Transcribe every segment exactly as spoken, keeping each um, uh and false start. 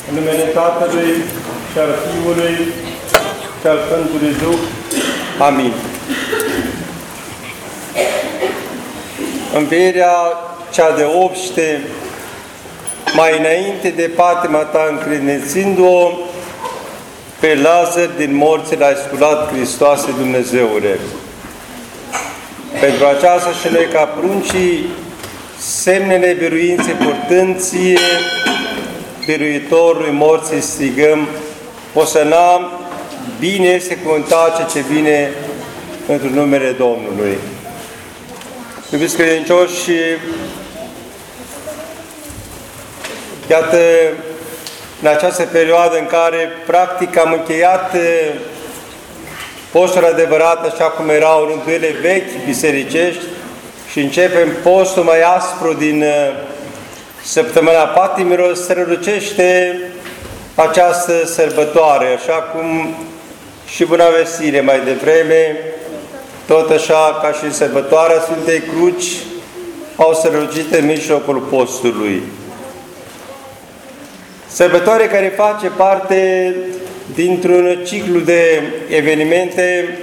În numele Tatălui și al Fiului și al Sfântului Duh. Amin. Învierea cea de obște, mai înainte de patima ta, încredințându-o pe Lazar din morți, l-ai sculat, Hristoase Dumnezeule. Pentru aceasta și noi, ca pruncii, semnele biruinței purtând ție, biruitorului morții, strigăm, Osana, bine este cuvântat ce vine pentru numele Domnului. Iubiți credincioși, iată, în această perioadă în care practic am încheiat postul adevărat, așa cum erau rânduielile vechi bisericești, și începem postul mai aspru din săptămâna Patimilor, strălucește această sărbătoare, așa cum și Buna Vestire mai devreme, tot așa ca și sărbătoarea Sfintei Cruci, au strălucit în mijlocul postului. Sărbătoare care face parte dintr-un ciclu de evenimente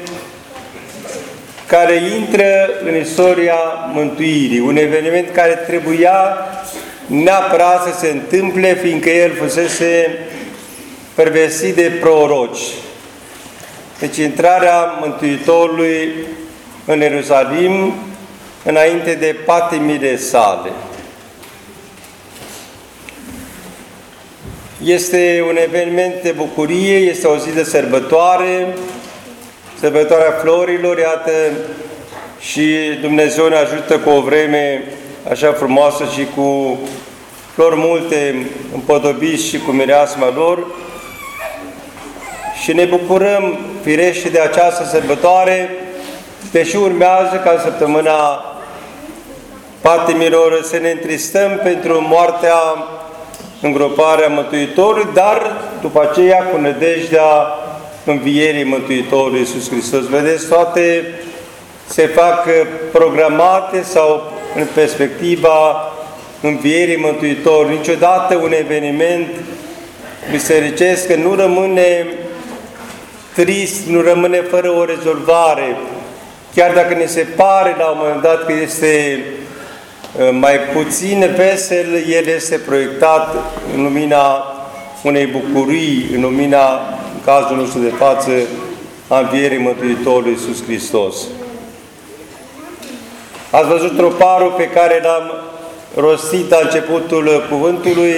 care intră în istoria mântuirii, un eveniment care trebuia neapărat să se întâmple, fiindcă el fusese prevestit de proroci. Deci intrarea Mântuitorului în Ierusalim înainte de patimile sale. Este un eveniment de bucurie, este o zi de sărbătoare, sărbătoarea florilor, iată, și Dumnezeu ne ajută cu o vreme așa frumoasă și cu flori multe împodobiți și cu mireasma lor. Și ne bucurăm firește de această sărbătoare, deși urmează ca în săptămâna patimilor să ne întristăm pentru moartea, îngroparea Mântuitorului, dar după aceea cu nădejdea învierii Mântuitorului Iisus Hristos. Vedeți, toate se fac programate sau în perspectiva învierii Mântuitorului. Niciodată un eveniment bisericesc nu rămâne trist, nu rămâne fără o rezolvare. Chiar dacă ne se pare la un moment dat că este mai puțin vesel, el este proiectat în lumina unei bucurii, în lumina, în cazul nostru de față, a învierii Mântuitorului Iisus Hristos. Ați văzut troparul pe care l-am rostit la începutul cuvântului,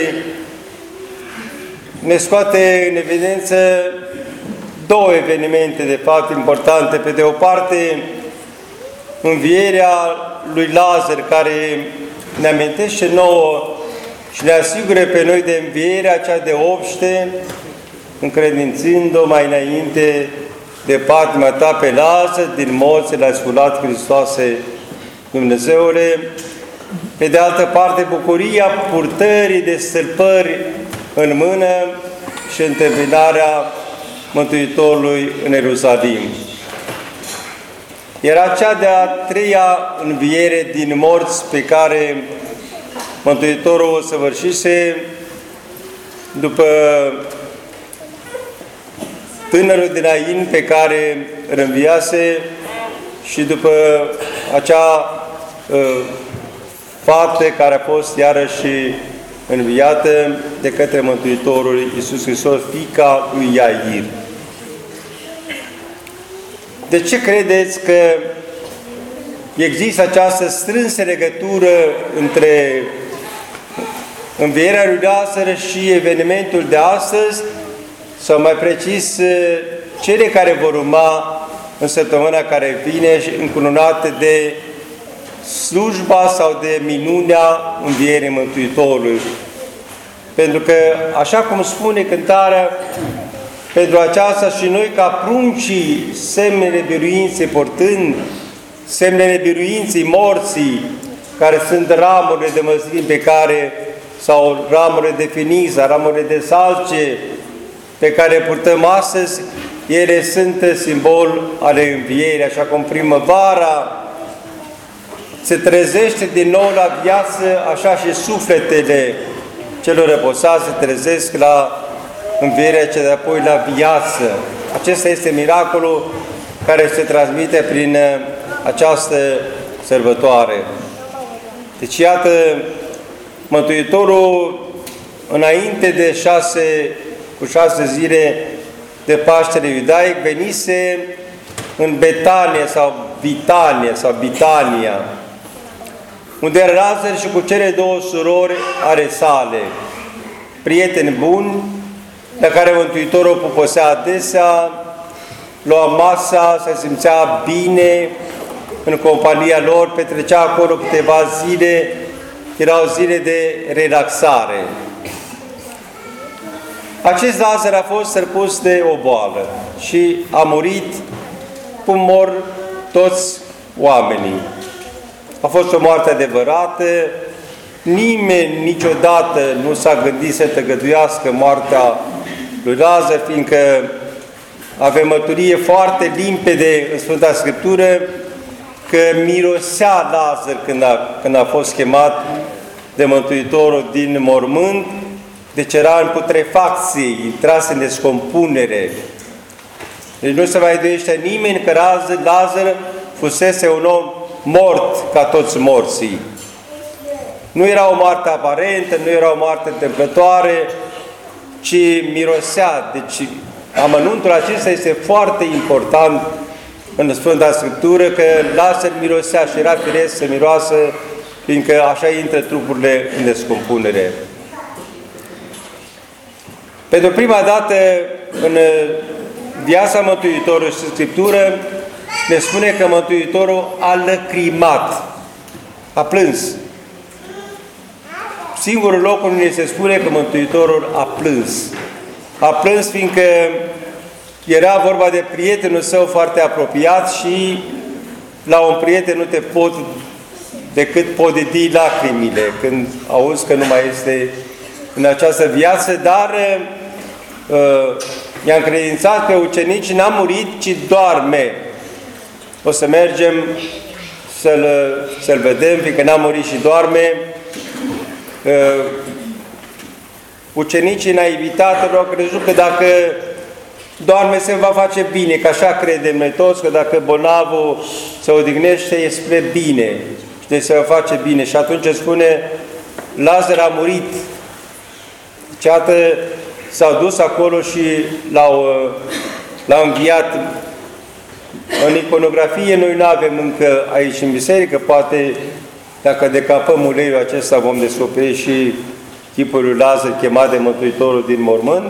ne scoate în evidență două evenimente, de fapt, importante. Pe de o parte, învierea lui Lazar, care ne amintește nouă și ne asigură pe noi de învierea cea de obște, încredințând-o mai înainte de patima ta pe Lazar, din morți l-ai sculat, Hristoase Dumnezeule. Pe de altă parte, bucuria purtării de stâlpări în mână și întâmpinarea Mântuitorului în Ierusalim. Era cea de-a treia înviere din morți pe care Mântuitorul o săvârșise după tânărul din Ain pe care îl înviase și după acea uh, faptă care a fost iarăși înviată de către Mântuitorul Iisus Hristos, fiica lui Iair. De ce credeți că există această strânsă legătură între învierea lui Lazar și evenimentul de astăzi, sau mai precis cele care vor urma în săptămâna care vine și încununate de slujba sau de minunea învierii Mântuitorului? Pentru că, așa cum spune cântarea, pentru aceasta și noi, ca pruncii, semnele biruinței portând, semnele biruinței morții, care sunt ramurile de măslin pe care, sau ramurile de finiza, ramurile de salce, pe care purtăm astăzi, ele sunt simbol ale învierii, așa cum primăvara se trezește din nou la viață, așa și sufletele celor răposați se trezesc la învierea cea de-apoi la viață. Acesta este miracolul care se transmite prin această sărbătoare. Deci, iată, Mântuitorul, înainte de șase, cu șase zile de Paștele iudaic, venise în Betania sau Bitania sau Bitania, unde era Lazar și cu cele două surori ale sale, prieteni buni, la care Mântuitorul poposea adesea, lua masa, se simțea bine în compania lor, petrecea acolo câteva zile, erau zile de relaxare. Acest Lazar a fost sărpus de o boală și a murit cum mor toți oamenii. A fost o moarte adevărată, nimeni niciodată nu s-a gândit să tăgăduiască moartea lui Lazar, fiindcă avem mărturie foarte limpede în Sfânta Scriptură că mirosea Lazar când a, când a fost chemat de Mântuitorul din mormânt, deci era în putrefacție, intrase în descompunere. Deci nu se mai îndoiește nimeni că Lazar fusese un om mort ca toți morții. Nu era o moarte aparentă, nu era o moarte întâmplătoare, ci mirosea. Deci amănuntul acesta este foarte important în Sfânta Scriptură, că Lazar mirosea și era firesc să miroasă, fiindcă așa intră trupurile în descompunere. Pentru prima dată în viața Mântuitorului și Scriptură ne spune că Mântuitorul a lăcrimat, a plâns. Singurul loc unde se spune că Mântuitorul a plâns. A plâns fiindcă era vorba de prietenul său foarte apropiat și la un prieten nu te pot decât podedi lacrimile când auzi că nu mai este în această viață, dar uh, i-a încredințat pe ucenici, n-a murit, ci doarme. O să mergem să-l să-l vedem, fiindcă n-a murit și doarme. Uh, ucenicii naivitatea au crezut că dacă doarme se va face bine, că așa credem noi toți, că dacă bolnavul se odihnește e spre bine și deci se va face bine. Și atunci spune, Lazar a murit. Deci, iată, s-au dus acolo și l-au l-au înviat. În iconografie noi nu avem încă aici în biserică, poate dacă decapăm uleiul acesta vom descoperi și chipul lui Lazar chemat de Mântuitorul din mormânt.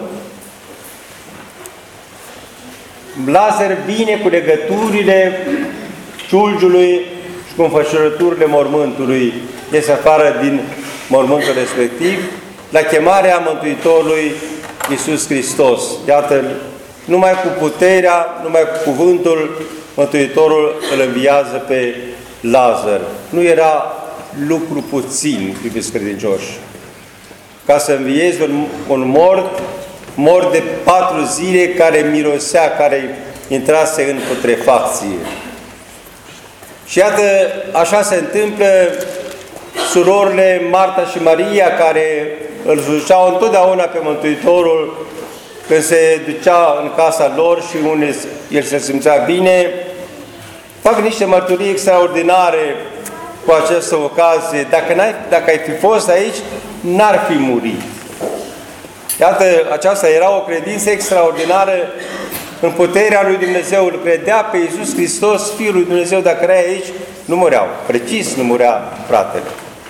Lazar vine cu legăturile ciulgiului și cu înfășurăturile mormântului, iese afară din mormântul respectiv, la chemarea Mântuitorului Iisus Hristos. Iată, numai cu puterea, numai cu cuvântul, Mântuitorul îl înviază pe Lazar. Nu era lucru puțin, iubiți credincioși, ca să înviezi un, un mort, mort de patru zile, care mirosea, care intrase în putrefacție. Și iată, așa se întâmplă, surorile Marta și Maria, care îl slujeau întotdeauna pe Mântuitorul când se ducea în casa lor și unde el se simțea bine, fac niște mărturii extraordinare cu această ocazie. Dacă, n-ai, dacă ai fi fost aici, n-ar fi murit. Iată, aceasta era o credință extraordinară în puterea lui Dumnezeu. Îl credea pe Iisus Hristos, Fiul lui Dumnezeu. Dacă erai aici, nu mureau. Precis nu murea fratele.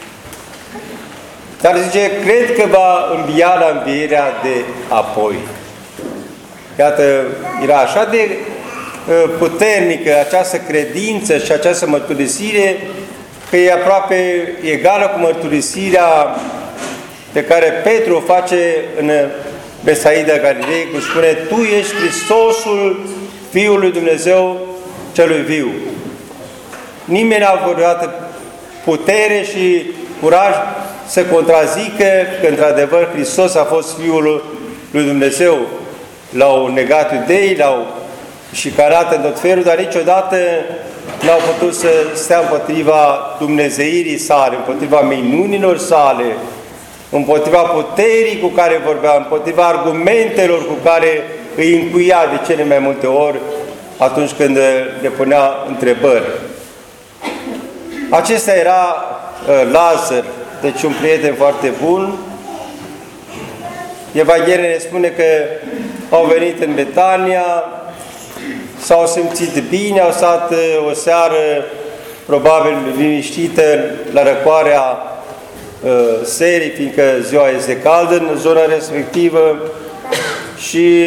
Dar zice, cred că va învia la învierea de apoi. Iată, era așa de puternică această credință și această mărturisire, că e aproape egală cu mărturisirea pe care Petru o face în Besaida Galilei, cum spune, Tu ești Hristosul Fiul lui Dumnezeu celui viu. Nimeni n-a avut vreodată putere și curaj să contrazică că într-adevăr Hristos a fost Fiul lui Dumnezeu. L-au negat iudeii, l-au șicanat în tot felul, dar niciodată n-au putut să stea împotriva dumnezeirii sale, împotriva minunilor sale, împotriva puterii cu care vorbea, împotriva argumentelor cu care îi încuia de cele mai multe ori atunci când le punea întrebări. Acesta era Lazar, deci un prieten foarte bun. Evanghelia ne spune că au venit în Betania, s-au simțit bine, au stat o seară probabil liniștită la răcoarea uh, serii, fiindcă ziua este caldă în zona respectivă, și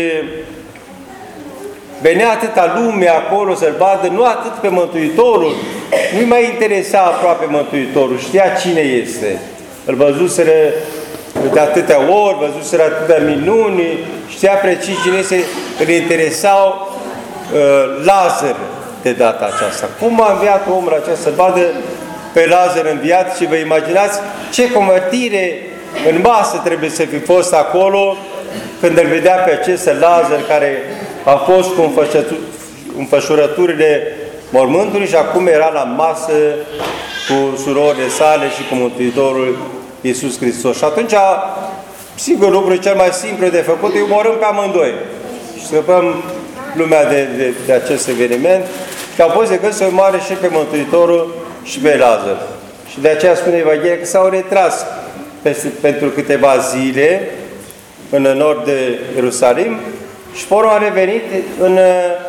venea atâta lume acolo să-L vadă, nu atât pe Mântuitorul, nu-i mai interesa aproape Mântuitorul, știa cine este. Îl văzuseră de atâtea ori, văzuseră atâtea minuni, știa precis cine este, îl interesau uh, Lazar de data aceasta. Cum a înviat omul acesta, să vadă pe Lazar înviat, și vă imaginați ce convertire în masă trebuie să fi fost acolo când îl vedea pe acest Lazar care a fost cu înfășurăturile mormântului și acum era la masă cu surorile sale și cu Mântuitorul Iisus Hristos. Și atunci, sigur, lucrul cel mai simplu de făcut, îi omorâm pe amândoi și scăpăm lumea de, de, de acest eveniment, că au fost de gând să omoare și pe Mântuitorul și pe Lazar. Și de aceea spune Evanghelia că s-au retras peste, pentru câteva zile în nord de Ierusalim și pe urmă a revenit în,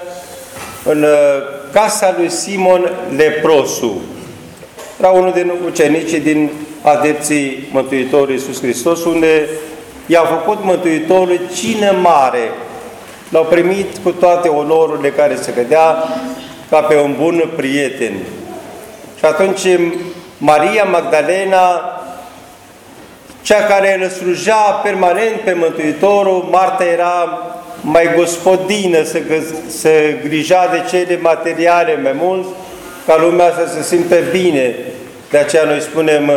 în casa lui Simon Leprosul. Era unul din ucenicii din adepții Mântuitorului Iisus Hristos, unde i-a făcut Mântuitorul cină mare. L-au primit cu toate onorurile care se cădea ca pe un bun prieten. Și atunci Maria Magdalena, cea care îl slujea permanent pe Mântuitorul, Marta era mai gospodină, să, să grija de cele materiale mai mult, ca lumea să se simtă bine. De aceea noi spunem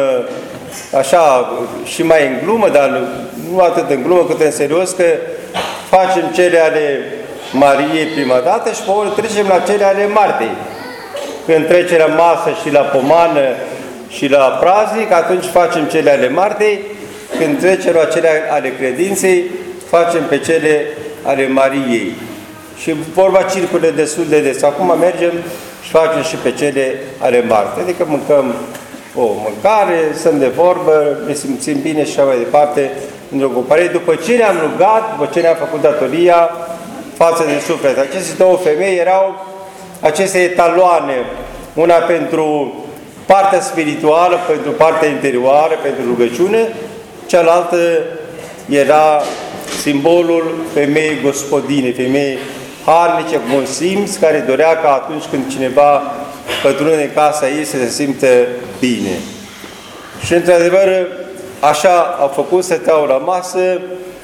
așa și mai în glumă, dar nu atât în glumă cât în serios, că facem cele ale Mariei prima dată și pe urmă trecem la cele ale Martei. Când trece la masă și la pomană și la praznic, atunci facem cele ale Martei. Când trecem la cele ale credinței, facem pe cele ale Mariei. Și vorba circulă destul de des. Acum mergem și facem și pe cele ale Martei. Adică mâncăm o mâncare, stăm de vorbă, ne simțim bine și așa mai departe, într-o companie, după ce ne-am rugat, după ce ne-am făcut datoria față de suflet. Aceste două femei erau aceste etaloane, una pentru partea spirituală, pentru partea interioară, pentru rugăciune, cealaltă era simbolul femeii gospodine, femeii harnice, cu un simț, care dorea ca atunci când cineva pătrunde în casa ei să se simtă bine. Și într-adevăr, așa au făcut, stăteau la masă,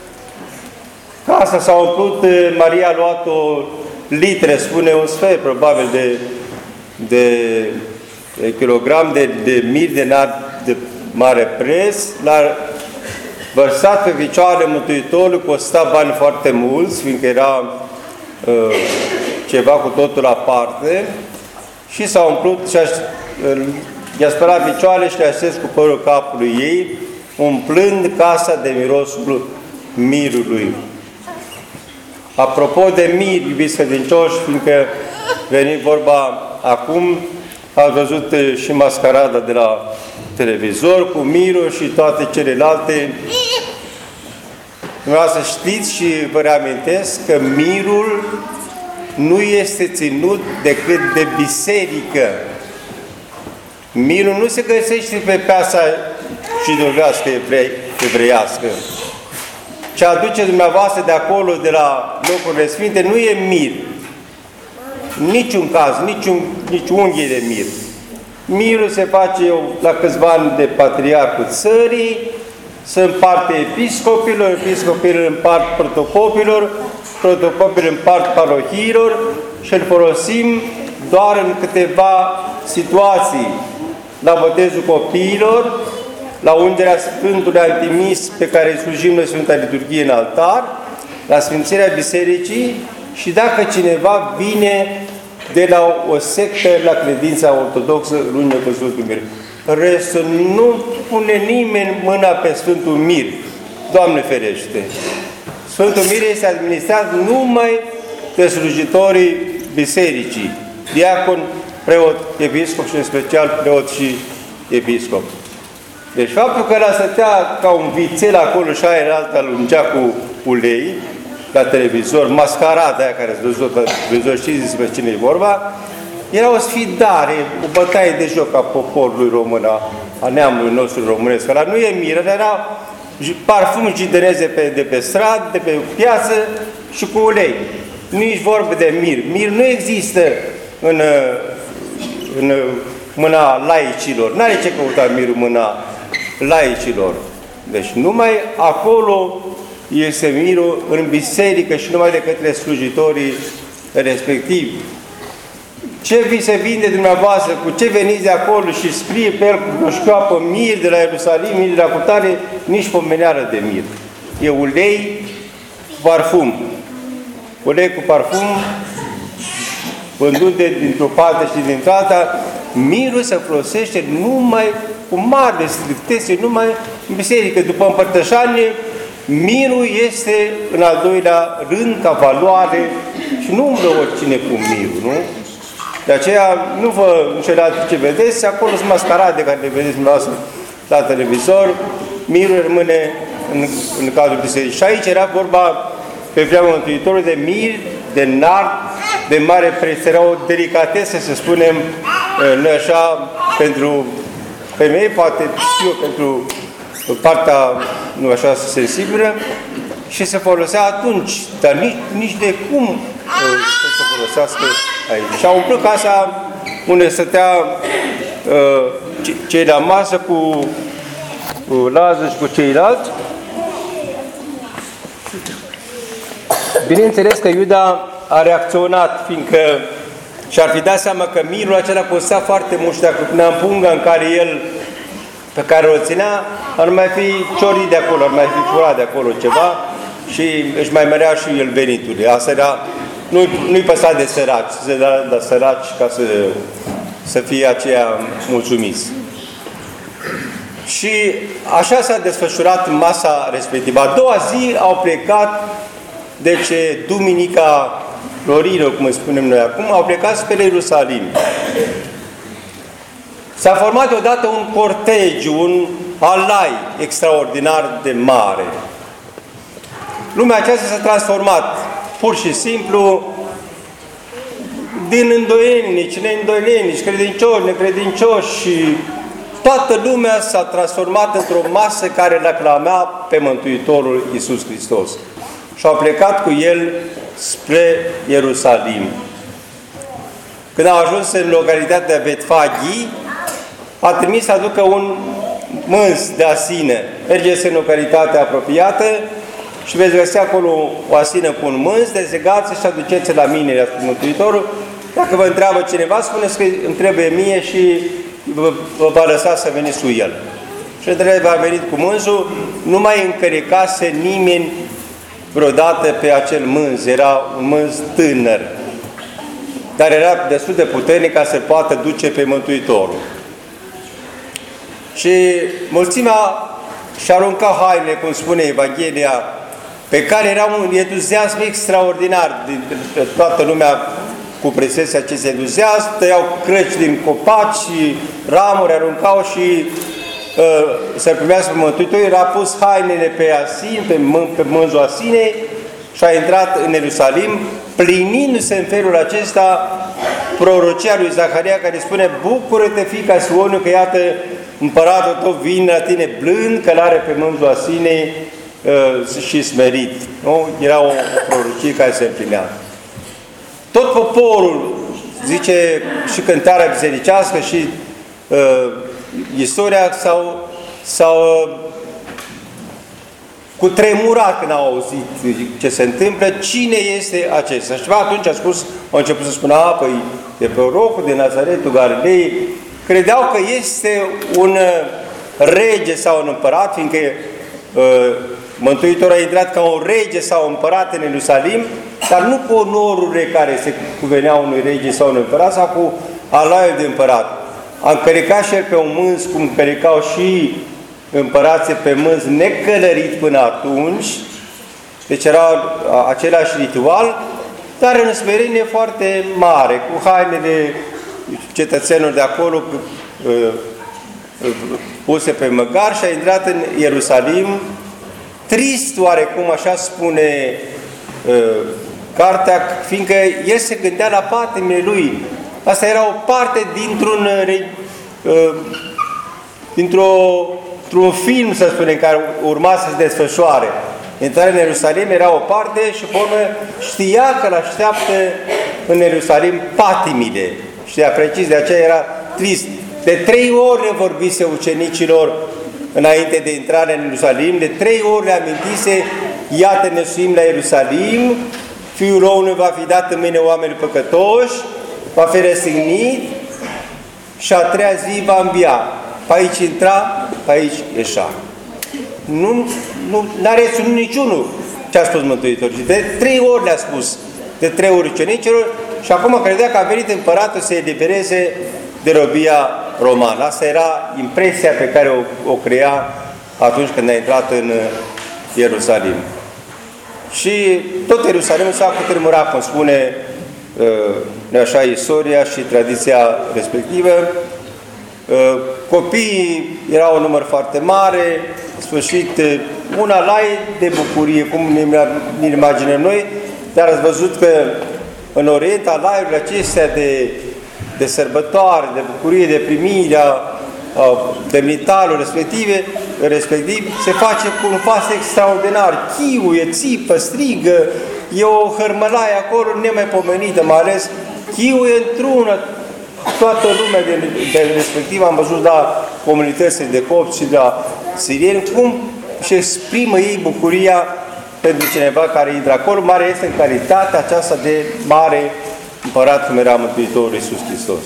casa s-a umplut, Maria a luat o litre, spune un sfert, probabil, de, de, de kilogram de, de mir de nard de mare preț, l-a vărsat pe picioarele Mântuitorului, costa bani foarte mulți, fiindcă era uh, ceva cu totul aparte, și s-a umplut și i-a spălat picioarele și le-a așez cu părul capului ei, umplând casa de mirosul mirului. Apropo de mir, iubiți credincioși, fiindcă veni vorba acum, ați văzut și mascarada de la televizor cu mirul și toate celelalte. Vreau să știți și vă reamintesc că mirul nu este ținut decât de biserică. Mirul nu se găsește pe piața jidovească, evreiască. Ce aduce dumneavoastră de acolo, de la locurile sfinte, nu e mir. Niciun caz, niciun, nici unghie de mir. Mirul se face la câțiva ani de patriarhul țării, se împarte episcopilor, episcopilor împart protopopilor, protopopilor împart parohiilor și îl folosim doar în câteva situații. La botezul copiilor, la ungerea Sfântului Antimis pe care îi slujim noi Sfânta Liturghie în altar, la Sfințirea Bisericii și dacă cineva vine de la o sectă la credința ortodoxă, luni necăzut mir. restul nu pune nimeni mâna pe Sfântul Mir. Doamne ferește! Sfântul Mir este administrat numai de slujitorii bisericii, diacon, preot, episcop și în special preot și episcop. Deci faptul că ăla stătea ca un vițel acolo și aia alta lungea cu ulei la televizor, mascarada aia care ați văzut la televizor, știți despre cine e vorba, era o sfidare, o bătaie de joc a poporului român, a, a neamului nostru românesc. Ăla nu e mir, era parfum jideneze pe, de pe stradă, de pe piață și cu ulei. Nici vorbă de mir. Mir nu există în, în mâna laicilor. N-are ce căuta mirul în mâna laicilor. Deci numai acolo este mirul, în biserică și numai de către slujitorii respectivi. Ce vi se vinde dumneavoastră, cu ce veniți de acolo și scrie pe el cu șchioapă mir de la Ierusalim, mir de la cutare, nici pomeneală de mir. E ulei cu parfum. Ulei cu parfum vândut dintr-o parte și dintr-o alta. Mirul se folosește numai cu mare strictețe, numai în biserică. După împărtășanie, mirul este în al doilea rând ca valoare și nu umblă oricine cu mirul, nu? De aceea nu vă înșelați ce vedeți, acolo sunt mascarade care le vedeți dumneavoastră la televizor, mirul rămâne în, în cadrul bisericii. Și aici era vorba pe vremea Mântuitorului de mir, de nard, de mare preț. Era o delicatesă, să spunem, noi așa, pentru femei, poate știu, pentru partea nu așa sensibilă, și se folosea atunci, dar nici, nici de cum să se folosească aici. Și a umplut casa unde stătea uh, cei la masă cu, cu Lazar și cu ceilalți. Bineînțeles că Iuda a reacționat, fiindcă și-ar fi dat seama că mirul acela costa foarte mult și dacă punea în punga în care el, pe care o ținea, ar mai fi ciorit de acolo, ar mai fi furat de acolo ceva și își mai mărea și el veniturile. Asta era, nu, nu-i păsa de săraci, să dea de săraci ca să, să fie aceia mulțumiți. Și așa s-a desfășurat masa respectivă. A doua zi au plecat, deci Duminica Florilor, cum îi spunem noi acum, au plecat spre Ierusalim. S-a format odată un cortegiu, un alai extraordinar de mare. Lumea aceasta s-a transformat pur și simplu din îndoielnici, neîndoielnici, credincioși, necredincioși, și toată lumea s-a transformat într-o masă care îl aclamea pe Mântuitorul Iisus Hristos. Și au plecat cu el spre Ierusalim. Când au ajuns în localitatea Betfagii, a trimis să aducă un mânz de asină. Mergeți în localitatea apropiată și veți găsi acolo o asină cu un mânz, dezegați și aduceți la mine, le-a spus Mântuitorul. Dacă vă întreabă cineva, spuneți că îmi trebuie mie și vă, vă va lăsa să veniți cu el. Și între a venit cu mânzul, nu mai încăricase nimeni vreodată pe acel mânz. Era un mânz tânăr, dar era destul de puternic ca să poată duce pe Mântuitorul. Și mulțimea și arunca hainele, cum spune Evanghelia, pe care era un entuziasm extraordinar. Toată lumea cu prezența acestui entuziasm, tăiau crăci din copaci și ramuri, aruncau și uh, să primească Mântuitorul. A pus hainele pe asin, pe, mân, pe mânzul asinei și a intrat în Ierusalim, plinindu-se în felul acesta prorocia lui Zaharia, care spune: bucură-te, fiica Sionului, că iată împăratul tău vine la tine blând, călare pe mânzul asinei uh, și smerit. Nu? Era o prorocie care se împlinea. Tot poporul, zice și cântarea bisericească și uh, istoria, s-au, s-au uh, cutremurat când au auzit ce se întâmplă, cine este acesta. Și atunci a spus, au început să spună: a, păi e prorocul de Nazaretul Galilei. Credeau că este un rege sau un împărat, fiindcă uh, Mântuitorul a intrat ca un rege sau un împărat în Ierusalim, dar nu cu onorurile care se cuveneau unui rege sau un împărat, sau cu alaiul de împărat, a încăricat și el pe un mânz, cum încăricau și împărații pe mânz necălărit până atunci, deci era același ritual, dar în smerenie foarte mare, cu hainele cetățenilor de acolo puse pe măgar și a intrat în Ierusalim, trist oarecum, așa spune cartea, fiindcă el se gândea la patimile lui. Asta era o parte dintr-un dintr-o într-un film, să spunem, care urma să se desfășoare. Intrarea în Ierusalim era o parte și pe urmă știa că l-așteaptă în Ierusalim patimile. Știa precis, de aceea era trist. De trei ori le vorbise ucenicilor înainte de intrare în Ierusalim, de trei ori le amintise, iată ne suim la Ierusalim, Fiul omului va fi dat în mâine oameni păcătoși, va fi răstignit și a treia zi va învia. Pe aici intra, pe aici ieșa. Nu, nu are reținut niciunul ce a spus Mântuitorul. De trei ori le-a spus, de trei ori ucenicilor, și acum credea că a venit împăratul să elibereze de robia romană. Asta era impresia pe care o, o crea atunci când a intrat în Ierusalim. Și tot Ierusalimul s-a cutremurat, cum spune uh, așa istoria și tradiția respectivă. Uh, copiii erau un număr foarte mare, în sfârșit, uh, un alai de bucurie, cum ne imaginăm noi, dar ați văzut că în Orient alaiurile acestea de, de sărbătoare, de bucurie, de primirea demnitarul respective, respectiv, se face cu un pas extraordinar. Chiuie, țipă, strigă, e o hărmălaie acolo nemaipomenită, mai ales chiuie într-una toată lumea de, de respectiv. Am văzut la comunitățile de copți și de la sirieni cum își exprimă ei bucuria pentru cineva care intră acolo. Mare este în calitatea aceasta de mare împărat cum era Mântuitorul Iisus Hristos.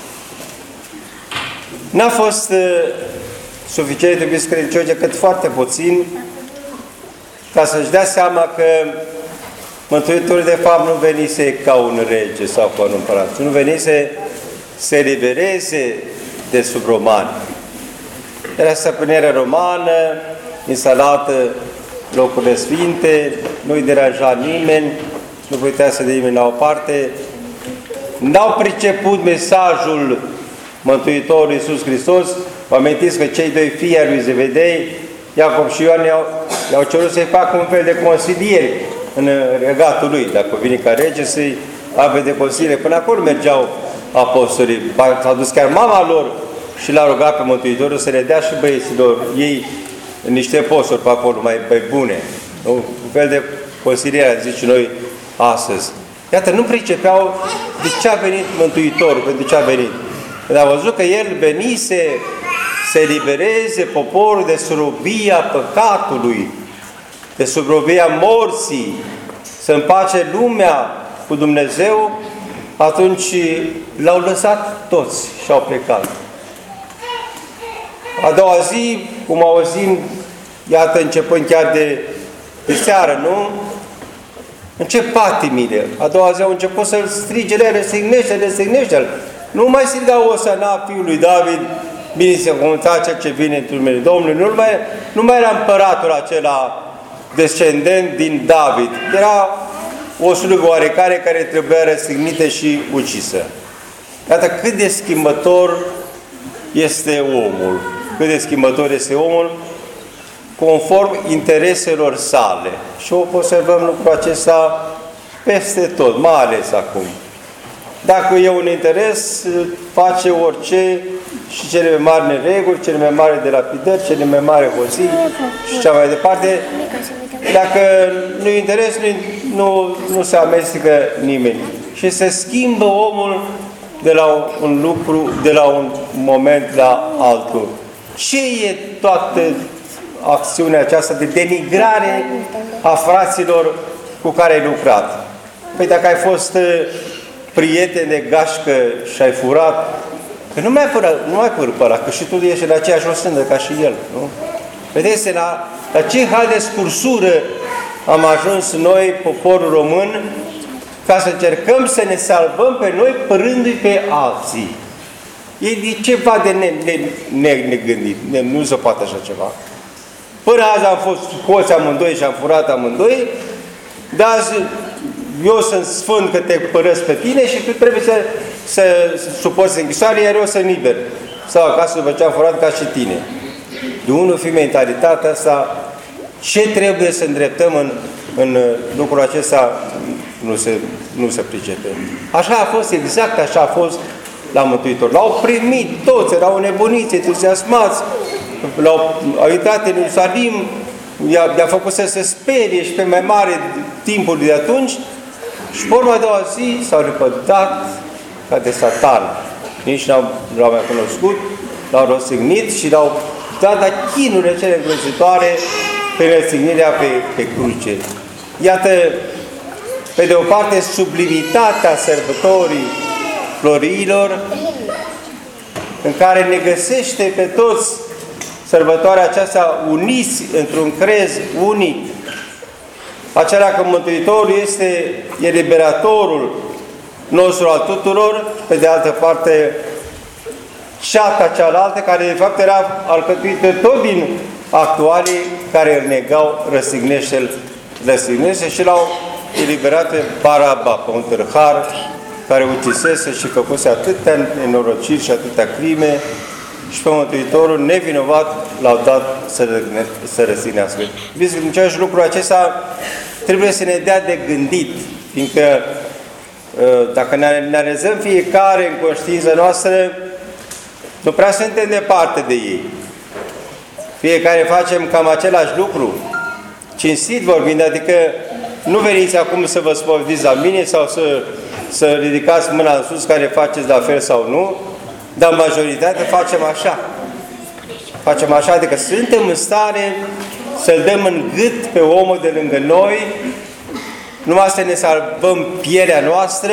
N-a fost uh, suficient, iubiți credincioși, decât foarte puțin ca să-și dea seama că Mântuitorul de fapt nu venise ca un rege sau ca un împărat, nu venise să elibereze de sub romani. Era stăpânirea romană, instalată locurile sfinte, nu-i deranja nimeni, nu putea să dea nimeni la o parte. N-au priceput mesajul Mântuitorul Iisus Hristos. Vă amintiți că cei doi fii ai lui Zevedei, Iacob și Ioan, i-au cerut să-i facă un fel de consilieri în regatul lui. Dacă vine ca rege, să-i aibă de consilieri. Până acolo mergeau apostolii. S-a dus chiar mama lor și l-a rugat pe Mântuitorul să le dea și băieților ei niște posturi pe acolo mai, mai bune. Un fel de consiliere, zice noi astăzi. Iată, nu pricepeau de ce a venit Mântuitorul, pentru ce a venit. Când a văzut că El venise să elibereze poporul de surobia păcatului, de surobia morții, să împace lumea cu Dumnezeu, atunci l-au lăsat toți și au plecat. A doua zi, cum auzim, iată, începând chiar de, de seară, nu? Încep patimile. A doua zi au început să-l strige, resignește, resignește-l. Nu mai striga Osana, fiul lui David, binecuvântat cel ce vine într numele Domnului. Nu mai, nu mai era împăratul acela descendent din David. Era o slugă oarecare care trebuia răstignită și ucisă. Iată cât de schimbător este omul. Cât de schimbător este omul conform intereselor sale. Și observăm lucrul acesta peste tot, mai ales acum. Dacă e un interes, face orice și cele mai mari nereguli, cele mai mari delapidări, cele mai mari hozii și cea mai departe. Dacă nu e interes, nu, nu se amestecă nimeni. Și se schimbă omul de la un lucru, de la un moment la altul. Ce e toată acțiunea aceasta de denigrare a fraților cu care ai lucrat? Păi dacă ai fost prieten de gașcă și ai furat, că nu mai pără, nu mai pără, că și tu ești în aceeași osândă ca și el, nu? Vedeți, la, la ce hal de scursură am ajuns noi, poporul român, ca să încercăm să ne salvăm pe noi părându-i pe alții. E, e ceva de ne, ne, ne, negândit, ne, nu se poate așa ceva. Până azi am fost scoți amândoi și am furat amândoi, dar azi eu sunt sfânt că te părăsc pe tine și tu trebuie să, să, să suporți închisoare, iar eu sunt liber. Sau acasă după ce am furat ca și tine. De unul fi mentalitatea asta, ce trebuie să îndreptăm în, în lucrul acesta, nu se, nu se pricepe. Așa a fost, exact așa a fost la Mântuitor. L-au primit toți, erau nebuniți, entuziasmați, au intrat în Ierusalim, i-a, i-a făcut să se sperie și pe mai mare timpul de atunci și pe urma a doua zi s-au repădat ca de Satan. Nici n-au mai cunoscut, l-au răstignit și l-au dat la chinurile cele îngrozitoare pe răstignirea pe, pe cruce. Iată, pe de o parte, sublimitatea sărbătorii florilor, în care ne găsește pe toți sărbătoarea aceasta uniți într-un crez unic, acela că Mântuitorul este eliberatorul nostru al tuturor, pe de altă parte ceata cealaltă, care de fapt era alcătuită tot din actualii care îl negau, răstignește-l, răstignește și l-au eliberat pe Baraba, pe un târhar care ucisese și făcuse atâtea nenorociri și atâtea crime și pe Mântuitorul nevinovat l-au dat să, să răstignească. Vedeți, lucrul acesta trebuie să ne dea de gândit, fiindcă dacă ne analizăm fiecare în conștiința noastră, nu prea suntem departe de ei. Fiecare facem cam același lucru, cinstit vorbind, adică nu veniți acum să vă spovidiți la mine sau să, să ridicați mâna în sus care faceți la fel sau nu, dar majoritatea facem așa. Facem așa, adică suntem în stare să-l dăm în gât pe omul de lângă noi, numai să ne salvăm pielea noastră,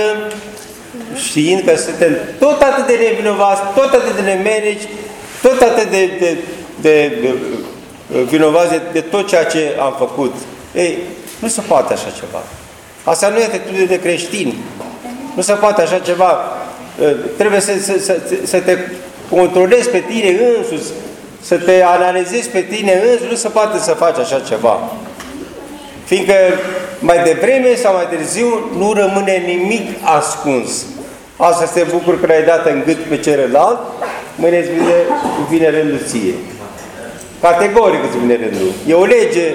știind că suntem tot atât de nevinovați, tot atât de nemerici, tot atât de, de, de, de vinovați de, de tot ceea ce am făcut. Ei, nu se poate așa ceva. Asta nu e atitudine de creștin. Nu se poate așa ceva. Trebuie să, să, să, să te controlezi pe tine însuți, să te analizezi pe tine însuți, nu se poate să faci așa ceva. Fiindcă mai devreme sau mai târziu nu rămâne nimic ascuns. Asta te bucur că l-ai dat în gât pe celălalt, mâine îți vine, vine rândul ție. Categoric îți vine rândul. E o lege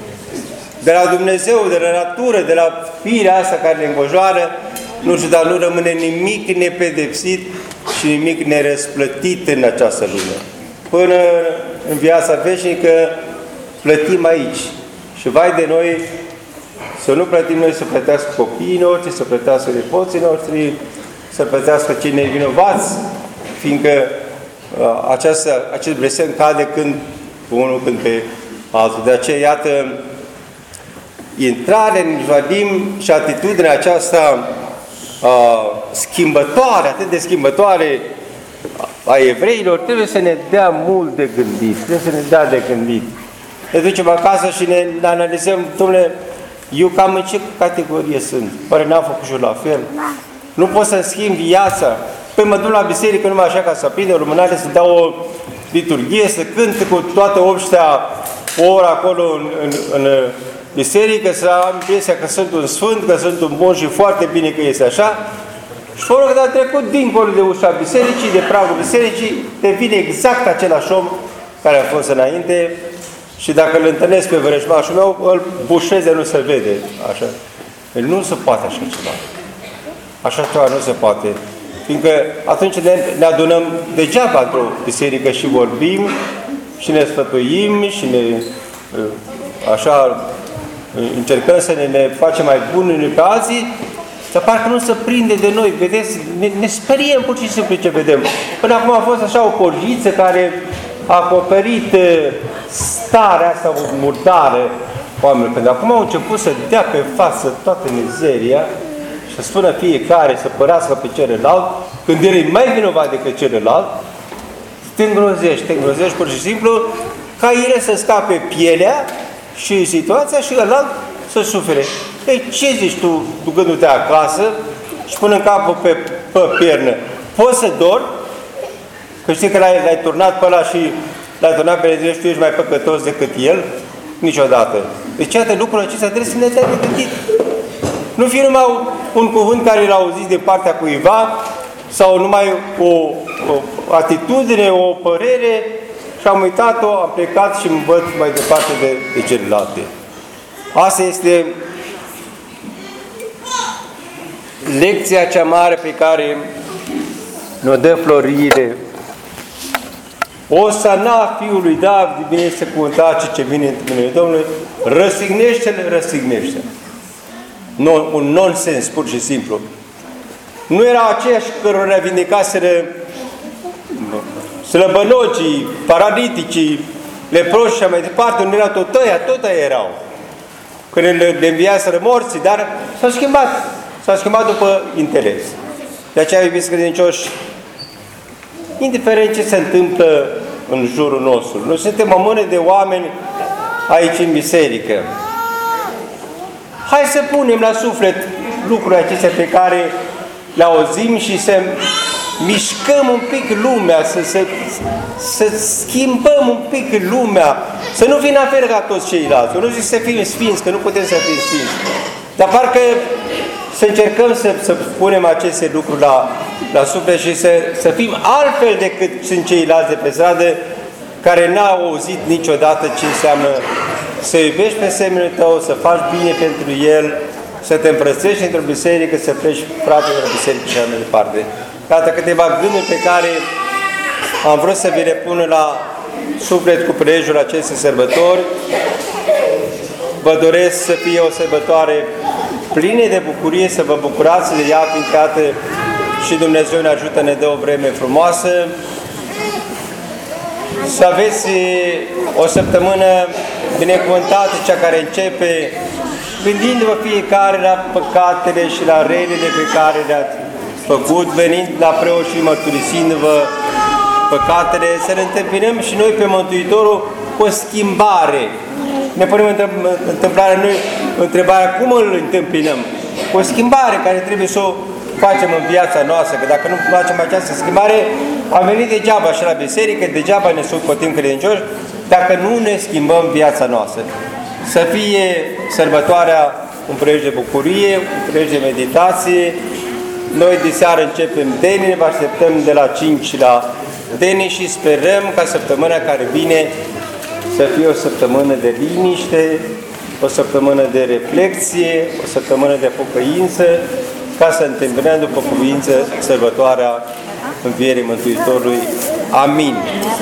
de la Dumnezeu, de la natură, de la firea asta care ne înconjoară, nu știu, dar nu rămâne nimic nepedepsit și nimic nerăsplătit în această lume. Până în viața veșnică plătim aici. Și vai de noi să nu plătim noi să plătească copiii noștri, să plătească nepoții noștri, să plătească cei nevinovați, fiindcă uh, această, acest blestem cade când unul, când pe altul. De aceea, iată, intrarea în Ierusalim și atitudinea aceasta uh, schimbătoare, atât de schimbătoare a evreilor, trebuie să ne dea mult de gândit, trebuie să ne dea de gândit. Ne ducem acasă și ne, ne analizăm, dom'le, eu cam în ce categorie sunt? Oare n-am făcut și eu la fel? Nu pot să-mi schimb viața? Păi mă duc la biserică numai așa ca să aprinde o lumânare, să dau o liturghie, să cânt cu toată obștea o oră acolo în, în, în biserică, să am impresia că sunt un sfânt, că sunt un bun și foarte bine că este așa. Și fără că a trecut dincolo de ușa bisericii, de pragul bisericii, devine exact același om care a fost înainte. Și dacă îl întâlnesc pe vrăjmașul meu, îl bușeze, nu se vede. Așa. El nu se poate așa ceva. Așa ceva nu se poate. Fiindcă atunci ne, ne adunăm degeaba într-o biserică și vorbim, și ne sfătuim, și ne, așa, încercăm să ne, ne facem mai buni unii pe alții, dar parcă nu se prinde de noi. Vedeți? Ne, ne speriem pur și simplu ce vedem. Până acum a fost așa o cojiță care a acoperit starea asta murdară oamenilor. Pentru acum au început să dea pe față toată mizeria și să spună fiecare să părească pe celălalt, când el e mai vinovat decât celălalt, te îngrozești, te îngrozești pur și simplu, ca ele să scape pielea și situația și ălalt să sufere. Ei, ce zici tu, ducându-te acasă și punând capul pe, pe piernă? Poți să dormi? Că știi că l-ai turnat pe ăla și l-ai turnat pe Dumnezeu și tu ești mai păcătos decât el? Niciodată. Deci, iată, lucrurile acestea trebuie să ne dea de gândit. Nu fi numai un cuvânt care l-a auzit de partea cuiva, sau numai o, o atitudine, o părere, și am uitat-o, am plecat și mă văd mai departe de, de celelalte. Asta este lecția cea mare pe care ne-o dă Floriile. Osana fiului David, bine este cuvântat ce vine în numele Domnului, răsignește-le, răsignește-le. Non, un nonsens, pur și simplu. Nu era aceiași cărora vindecaseră slăbănogii, paraliticii, leproși și mai departe, nu erau tot ăia, tot ăia erau. Când le, le înviaseră morții, dar s-au schimbat. S-au schimbat după interes. De aceea, iubiți credincioși, indiferent ce se întâmplă în jurul nostru, noi suntem o mână de oameni aici în biserică. Hai să punem la suflet lucrurile acestea pe care le auzim și să mișcăm un pic lumea, să, să, să schimbăm un pic lumea, să nu fim la fel ca toți ceilalți. Eu nu zic să fim sfinți, că nu putem să fim sfinți. Dar parcă să încercăm să, să punem aceste lucruri la, la suflet și să, să fim altfel decât sunt ceilalți de pe stradă, care n-au auzit niciodată ce înseamnă să iubești pe semenul tău, să faci bine pentru el, să te împrățești într-o biserică, să pleci frate într-o biserică și așa mai departe. Iată câteva gânduri pe care am vrut să vi le pun la suflet cu prilejul acestei sărbători. Vă doresc să fie o sărbătoare plină de bucurie, să vă bucurați de ea, fiindcă și Dumnezeu ne ajută, ne dă o vreme frumoasă. Să aveți o săptămână binecuvântată, cea care începe, gândindu-vă fiecare la păcatele și la relele pe care le-ați făcut, venind la preot și mărturisindu-vă păcatele, să ne întâmpinăm și noi pe Mântuitorul cu o schimbare. Ne punem întâmplarea noi, întrebarea cum îl întâmpinăm? Cu o schimbare care trebuie să o facem în viața noastră, că dacă nu facem această schimbare, am venit degeaba și la biserică, degeaba ne socotim credincioși, dacă nu ne schimbăm viața noastră. Să fie sărbătoarea un prilej de bucurie, un prilej de meditație. Noi de seară începem denii, vă așteptăm de la cinci la denii și sperăm ca săptămâna care vine să fie o săptămână de liniște, o săptămână de reflexie, o săptămână de pocăință, ca să întâmpinăm după cuvință sărbătoarea Învierii Mântuitorului. Amin.